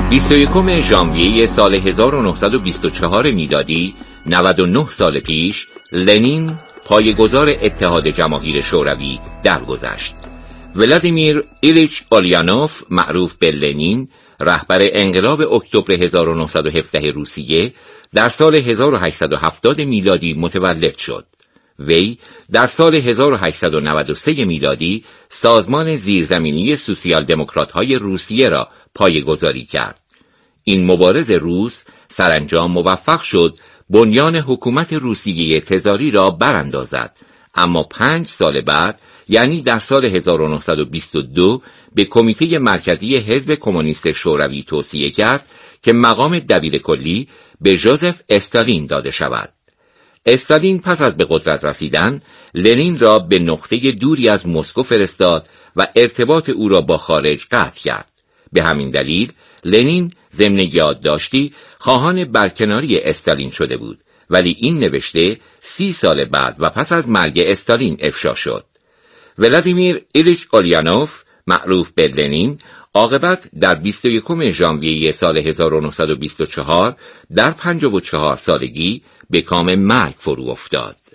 21 ژانویه سال 1924 میلادی، 99 سال پیش، لنین پایه‌گذار اتحاد جماهیر شوروی درگذشت. ولادیمیر ایلیچ اولیانوف، معروف به لنین، رهبر انقلاب اکتبر 1917 روسیه، در سال 1870 میلادی متولد شد. وی در سال 1893 میلادی سازمان زیرزمینی سوسیال دموکرات‌های روسیه را پایه‌گذاری کرد. این مبارز روس سرانجام موفق شد بنیان حکومت روسیه تزاری را براندازد، اما 5 سال بعد، یعنی در سال 1922، به کمیته مرکزی حزب کمونیست شوروی توصیه کرد که مقام دبیرکلی به ژوزف استالین داده شود. استالین پس از به قدرت رسیدن، لنین را به نقطه دوری از مسکو فرستاد و ارتباط او را با خارج قطع کرد. به همین دلیل لنین ضمن یادداشتی خواهان برکناری استالین شده بود، ولی این نوشته 30 سال بعد و پس از مرگ استالین افشا شد. ولادیمیر ایلیچ اولیانوف، معروف به لنین، عاقبت در 21 ژانویه سال 1924 در 54 سالگی به کام مرگ فرو افتاد.